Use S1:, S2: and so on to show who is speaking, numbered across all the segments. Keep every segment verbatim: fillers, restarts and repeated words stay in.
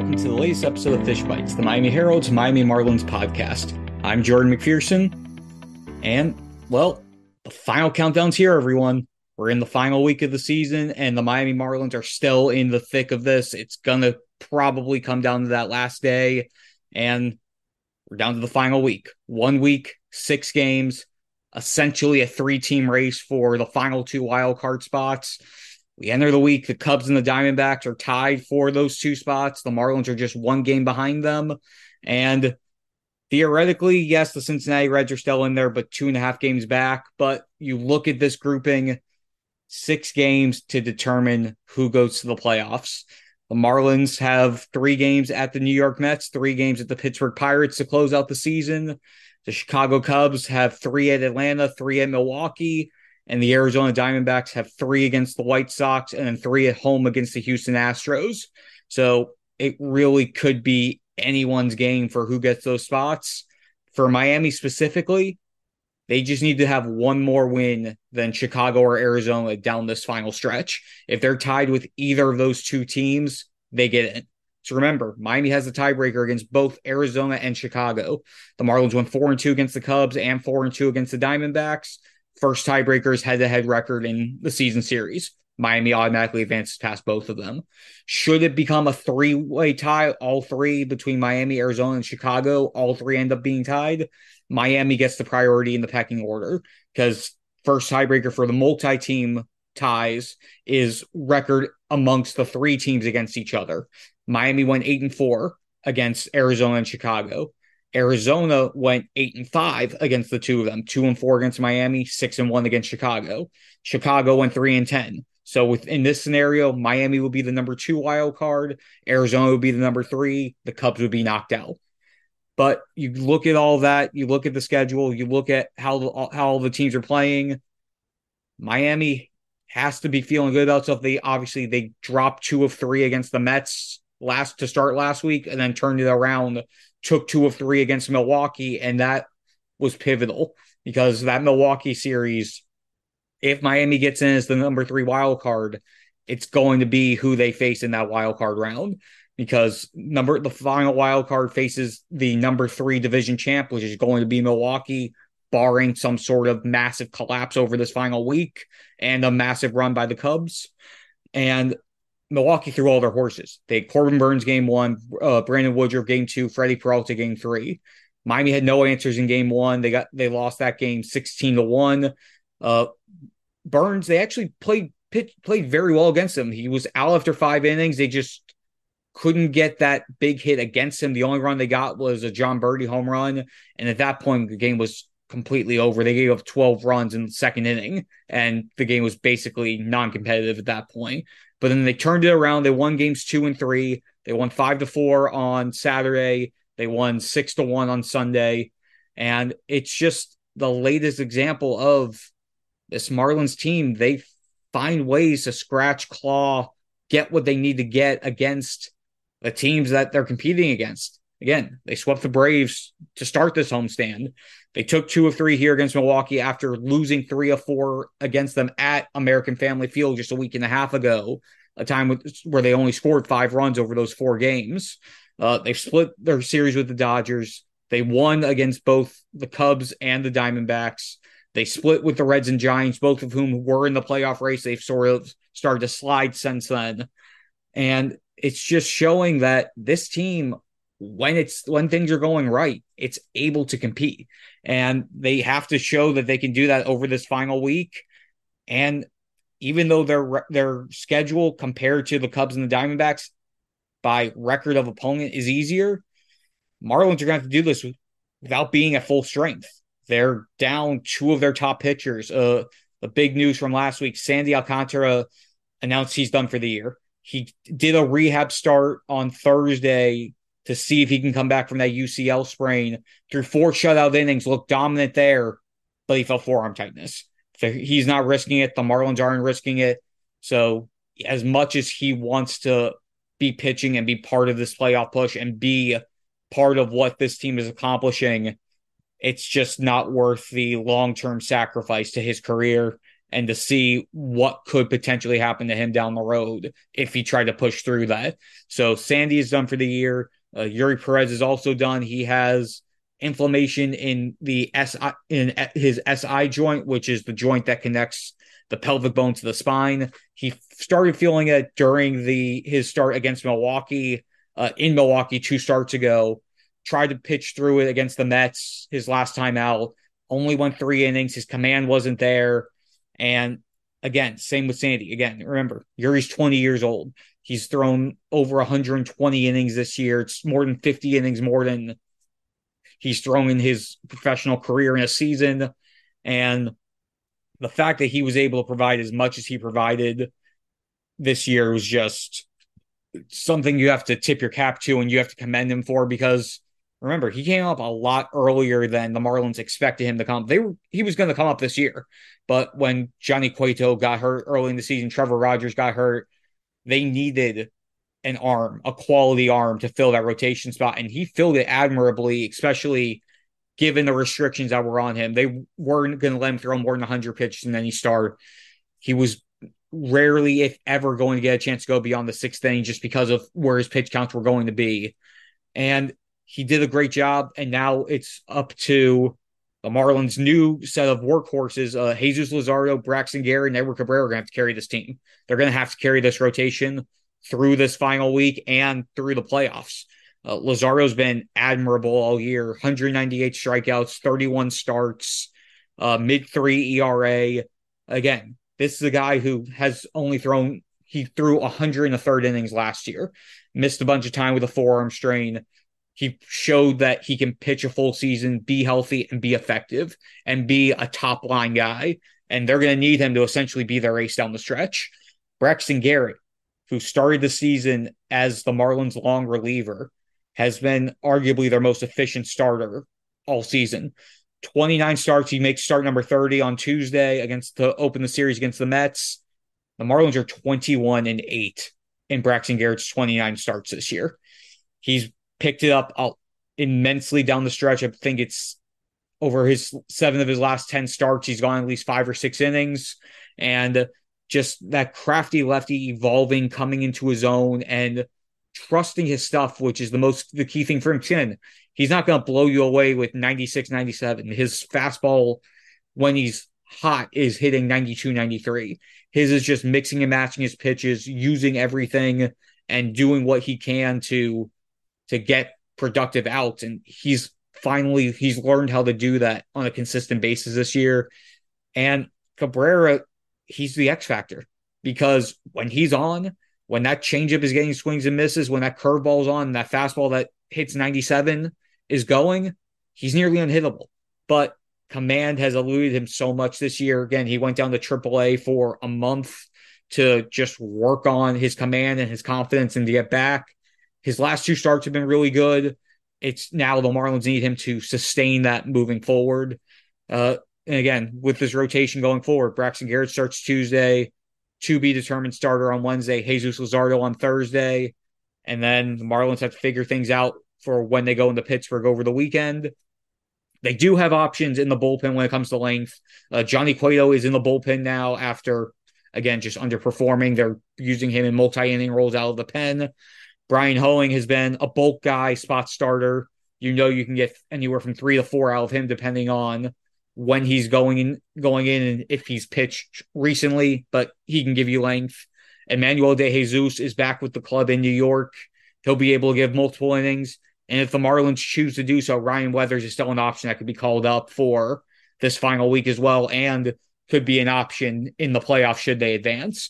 S1: welcome to the latest episode of Fish Bites, the Miami Herald's Miami Marlins podcast. I'm Jordan McPherson, and, well, the final countdown's here, everyone. We're in the final week of the season, and the Miami Marlins are still in the thick of this. It's going to probably come down to that last day, and we're down to the final week. One week, six games, essentially a three-team race for the final two wild card spots. We enter the week, the Cubs and the Diamondbacks are tied for those two spots. The Marlins are just one game behind them. And theoretically, yes, the Cincinnati Reds are still in there, but two and a half games back. But you look at this grouping, six games to determine who goes to the playoffs. The Marlins have three games at the New York Mets, three games at the Pittsburgh Pirates to close out the season. The Chicago Cubs have three at Atlanta, three at Milwaukee. And the Arizona Diamondbacks have three against the White Sox and then three at home against the Houston Astros. So it really could be anyone's game for who gets those spots. For Miami specifically, they just need to have one more win than Chicago or Arizona down this final stretch. If they're tied with either of those two teams, they get in. So remember, Miami has the tiebreaker against both Arizona and Chicago. The Marlins went four and two against the Cubs and four and two against the Diamondbacks. First tiebreakers head-to-head record in the season series. Miami automatically advances past both of them. Should it become a three-way tie, all three between Miami, Arizona, and Chicago, all three end up being tied, Miami gets the priority in the pecking order because first tiebreaker for the multi-team ties is record amongst the three teams against each other. Miami went eight and four against Arizona and Chicago. Arizona went eight and five against the two of them, two and four against Miami, six and one against Chicago. Chicago went three and ten. So within this scenario, Miami will be the number two wild card. Arizona would be the number three. The Cubs would be knocked out. But you look at all that, you look at the schedule, you look at how the, how all the teams are playing. Miami has to be feeling good about stuff. They obviously they dropped two of three against the Mets last to start last week, and then turned it around. Took two of three against Milwaukee, and that was pivotal because that Milwaukee series, if Miami gets in as the number three wild card, it's going to be who they face in that wild card round because number the final wild card faces the number three division champ, which is going to be Milwaukee, barring some sort of massive collapse over this final week and a massive run by the Cubs. And Milwaukee threw all their horses. They had Corbin Burns game one, uh, Brandon Woodruff game two, Freddie Peralta game three. Miami had no answers in game one. They got they lost that game sixteen to one. Uh, Burns, they actually played pitch, played very well against him. He was out after five innings. They just couldn't get that big hit against him. The only run they got was a John Birdie home run, and at that point the game was completely over. They gave up twelve runs in the second inning, and the game was basically non-competitive at that point. But then they turned it around. They won games two and three. They won five to four on Saturday. They won six to one on Sunday. And it's just the latest example of this Marlins team. They find ways to scratch, claw, get what they need to get against the teams that they're competing against. Again, they swept the Braves to start this homestand. They took two of three here against Milwaukee after losing three of four against them at American Family Field just a week and a half ago, a time where they only scored five runs over those four games. Uh, they split their series with the Dodgers. They won against both the Cubs and the Diamondbacks. They split with the Reds and Giants, both of whom were in the playoff race. They've sort of started to slide since then. And it's just showing that this team, when it's when things are going right, it's able to compete. And they have to show that they can do that over this final week. And even though their their schedule compared to the Cubs and the Diamondbacks by record of opponent is easier, Marlins are going to have to do this without being at full strength. They're down two of their top pitchers. Uh, the big news from last week, Sandy Alcantara announced he's done for the year. He did a rehab start on Thursday to see if he can come back from that U C L sprain. Through four shutout innings, looked dominant there, but he felt forearm tightness. So he's not risking it. The Marlins aren't risking it. So as much as he wants to be pitching and be part of this playoff push and be part of what this team is accomplishing, it's just not worth the long-term sacrifice to his career and to see what could potentially happen to him down the road if he tried to push through that. So Sandy is done for the year. Uh, Yuri Perez is also done. He has inflammation in the S I in his S I joint, which is the joint that connects the pelvic bone to the spine. He started feeling it during the his start against Milwaukee, uh, in Milwaukee two starts ago. Tried to pitch through it against the Mets his last time out. Only went three innings. His command wasn't there. And again, same with Sandy. Again, remember, Yuri's twenty years old. He's thrown over one hundred twenty innings this year. It's more than fifty innings more than he's thrown in his professional career in a season. And the fact that he was able to provide as much as he provided this year was just something you have to tip your cap to, and you have to commend him for, because remember, he came up a lot earlier than the Marlins expected him to come. They were, he was going to come up this year, but when Johnny Cueto got hurt early in the season, Trevor Rogers got hurt, they needed an arm, a quality arm to fill that rotation spot, and he filled it admirably, especially given the restrictions that were on him. They weren't going to let him throw more than one hundred pitches in any start. He was rarely, if ever, going to get a chance to go beyond the sixth inning just because of where his pitch counts were going to be. And he did a great job, and now it's up to the Marlins' new set of workhorses. Uh, Jesus Luzardo, Braxton Garrett, and Edward Cabrera are going to have to carry this team. They're going to have to carry this rotation through this final week and through the playoffs. Uh, Luzardo's been admirable all year. one hundred ninety-eight strikeouts, thirty-one starts, uh, mid three E R A. Again, this is a guy who has only thrown, he threw one hundred in the third innings last year, missed a bunch of time with a forearm strain. He showed that he can pitch a full season, be healthy, and be effective, and be a top line guy. And they're going to need him to essentially be their ace down the stretch. Braxton Garrett, who started the season as the Marlins' long reliever, has been arguably their most efficient starter all season. twenty-nine starts. He makes start number thirty on Tuesday against to open the series against the Mets. The Marlins are twenty-one and eight in Braxton Garrett's twenty-nine starts this year. He's picked it up immensely down the stretch. I think it's over his seven of his last ten starts. He's gone at least five or six innings, and just that crafty lefty evolving, coming into his own and trusting his stuff, which is the most, the key thing for him. He's not going to blow you away with ninety-six, ninety-seven. His fastball, when he's hot, is hitting ninety-two, ninety-three. His is just mixing and matching his pitches, using everything and doing what he can to to get productive outs. And he's finally, he's learned how to do that on a consistent basis this year. And Cabrera, he's the X factor, because when he's on, when that changeup is getting swings and misses, when that curveball's on, that fastball that hits ninety-seven is going, he's nearly unhittable. But command has eluded him so much this year. Again, he went down to triple A for a month to just work on his command and his confidence and to get back. His last two starts have been really good. It's now the Marlins need him to sustain that moving forward. Uh, and again, with this rotation going forward, Braxton Garrett starts Tuesday, to be determined starter on Wednesday, Jesus Luzardo on Thursday, and then the Marlins have to figure things out for when they go into Pittsburgh over the weekend. They do have options in the bullpen when it comes to length. Uh, Johnny Cueto is in the bullpen now after, again, just underperforming. They're using him in multi-inning roles out of the pen. Brian Hoeing has been a bulk guy, spot starter. You know you can get anywhere from three to four out of him depending on when he's going in, going in and if he's pitched recently, but he can give you length. Emmanuel De Jesus is back with the club in New York. He'll be able to give multiple innings. And if the Marlins choose to do so, Ryan Weathers is still an option that could be called up for this final week as well, and could be an option in the playoffs should they advance.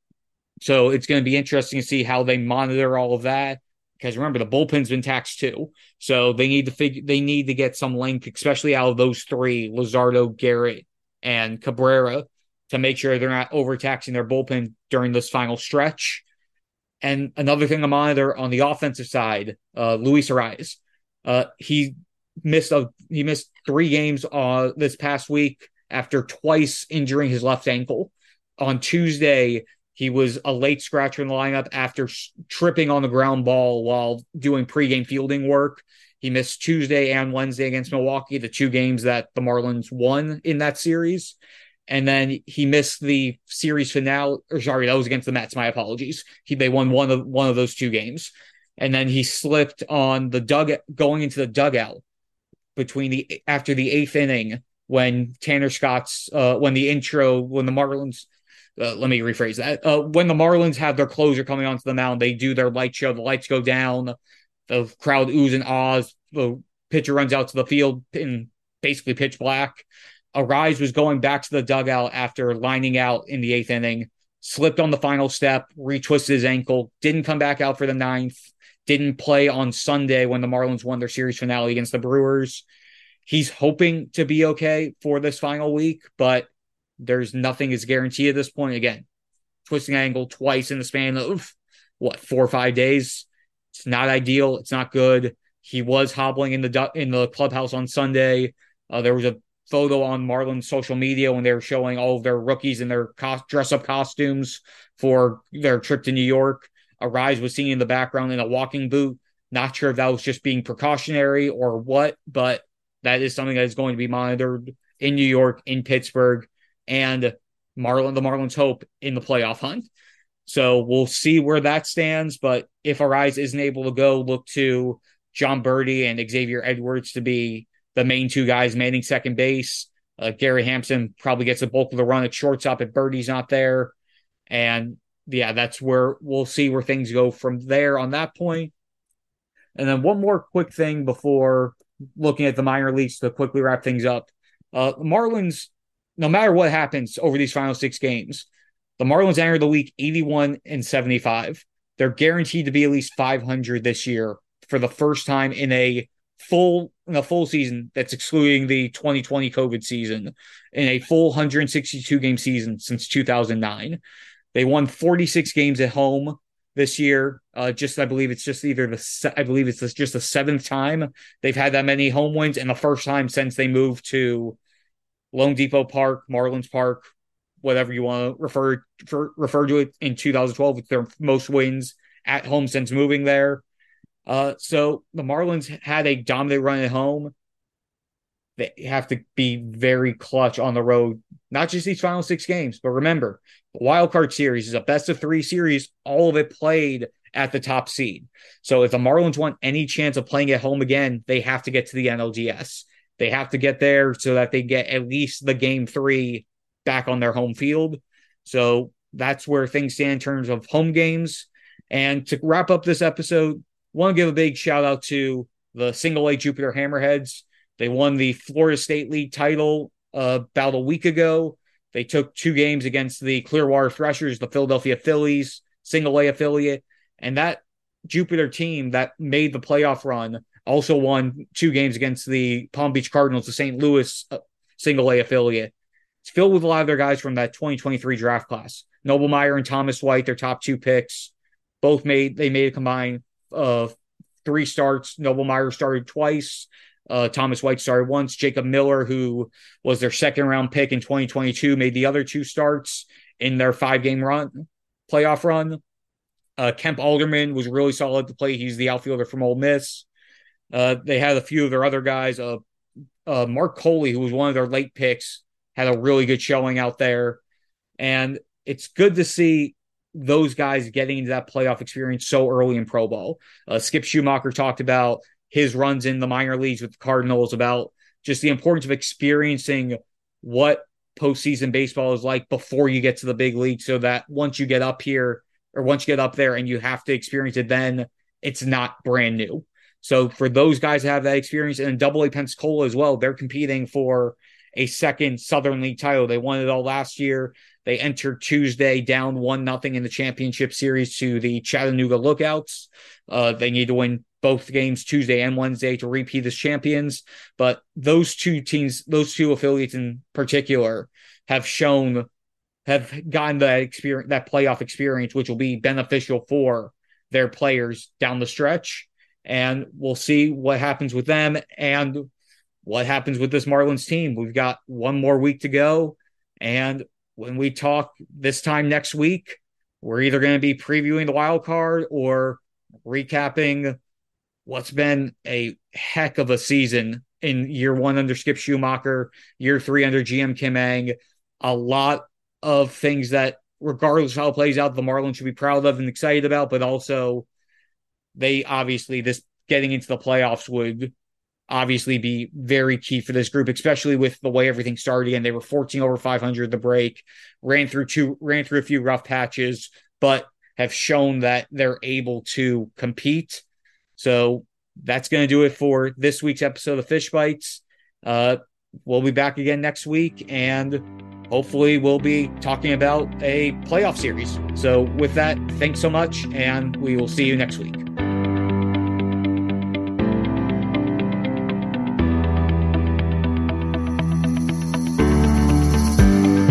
S1: So it's going to be interesting to see how they monitor all of that, because remember, the bullpen's been taxed too. So they need to figure, they need to get some length, especially out of those three, Luzardo, Garrett, and Cabrera, to make sure they're not overtaxing their bullpen during this final stretch. And another thing to monitor on the offensive side, uh, Luis Arias. Uh, he missed a he missed three games uh, this past week after twice injuring his left ankle. On Tuesday, he was a late scratcher in the lineup after tripping on the ground ball while doing pregame fielding work. He missed Tuesday and Wednesday against Milwaukee, the two games that the Marlins won in that series. And then he missed the series finale. Or sorry, that was against the Mets. My apologies. He they won one of one of those two games, and then he slipped on the dugout going into the dugout between the after the eighth inning when Tanner Scott's uh, when the intro when the Marlins. Uh, let me rephrase that. Uh, when the Marlins have their closer coming onto the mound, they do their light show. The lights go down. The crowd oohs and ahs. The pitcher runs out to the field in basically pitch black. Arraez was going back to the dugout after lining out in the eighth inning, slipped on the final step, retwisted his ankle, didn't come back out for the ninth, didn't play on Sunday when the Marlins won their series finale against the Brewers. He's hoping to be okay for this final week, but there's nothing is guaranteed at this point. Again, twisting ankle twice in the span of, what, four or five days. It's not ideal. It's not good. He was hobbling in the in the clubhouse on Sunday. Uh, there was a photo on Marlins social media when they were showing all of their rookies in their co- dress-up costumes for their trip to New York. Arraez was seen in the background in a walking boot. Not sure if that was just being precautionary or what, but that is something that is going to be monitored in New York, in Pittsburgh, and Marlin, the Marlins hope in the playoff hunt. So we'll see where that stands. But if Arraez isn't able to go, look to John Birdie and Xavier Edwards to be the main two guys manning second base. Uh, Gary Hampson probably gets the bulk of the run at shortstop if Birdie's not there. And yeah, that's where we'll see where things go from there on that point. And then one more quick thing before looking at the minor leagues to quickly wrap things up. Uh, Marlins, no matter what happens over these final six games, the Marlins enter the week eighty-one and seventy-five. They're guaranteed to be at least five hundred this year for the first time in a full in a full season that's excluding the twenty twenty COVID season, in a full one hundred sixty-two game season since two thousand nine. They won forty-six games at home this year. Uh, just I believe it's just either the I believe it's just the seventh time they've had that many home wins, and the first time since they moved to Lone Depot Park, Marlins Park, whatever you want to refer for, refer to it, in two thousand twelve with their most wins at home since moving there. Uh, so the Marlins had a dominant run at home. They have to be very clutch on the road, not just these final six games, but remember, the wild card series is a best of three series, all of it played at the top seed. So if the Marlins want any chance of playing at home again, they have to get to the N L D S. They have to get there so that they get at least the game three back on their home field. So that's where things stand in terms of home games. And to wrap up this episode, want to give a big shout out to the single A Jupiter Hammerheads. They won the Florida State League title uh, about a week ago. They took two games against the Clearwater Threshers, the Philadelphia Phillies, single A affiliate. And that Jupiter team that made the playoff run also won two games against the Palm Beach Cardinals, the Saint Louis uh, single A affiliate. It's filled with a lot of their guys from that twenty twenty-three draft class. Noblemeyer and Thomas White, their top two picks, both made, they made a combined uh, three starts. Noblemeyer started twice. Uh, Thomas White started once. Jacob Miller, who was their second round pick in twenty twenty-two, made the other two starts in their five game run, playoff run. Uh, Kemp Alderman was really solid to play. He's the outfielder from Ole Miss. Uh, they had a few of their other guys. Uh, uh, Mark Coley, who was one of their late picks, had a really good showing out there. And it's good to see those guys getting into that playoff experience so early in pro ball. Uh, Skip Schumacher talked about his runs in the minor leagues with the Cardinals, about just the importance of experiencing what postseason baseball is like before you get to the big league, so that once you get up here or once you get up there and you have to experience it, then it's not brand new. So for those guys to have that experience, and Double A Pensacola as well, they're competing for a second Southern League title. They won it all last year. They entered Tuesday down one nothing in the championship series to the Chattanooga Lookouts. Uh, they need to win both games Tuesday and Wednesday to repeat as champions. But those two teams, those two affiliates in particular, have shown, have gotten that experience, that playoff experience, which will be beneficial for their players down the stretch. And we'll see what happens with them and what happens with this Marlins team. We've got one more week to go. And when we talk this time next week, we're either going to be previewing the wild card or recapping what's been a heck of a season in year one under Skip Schumacher, year three under G M Kim Ng. a lot of things that, regardless of how it plays out, the Marlins should be proud of and excited about, but also they obviously, this getting into the playoffs would obviously be very key for this group, especially with the way everything started. Again, they were fourteen over five hundred at the break, ran through two, ran through a few rough patches, but have shown that they're able to compete. So that's going to do it for this week's episode of Fish Bites. Uh, we'll be back again next week, and hopefully we'll be talking about a playoff series. So with that, thanks so much, and we will see you next week.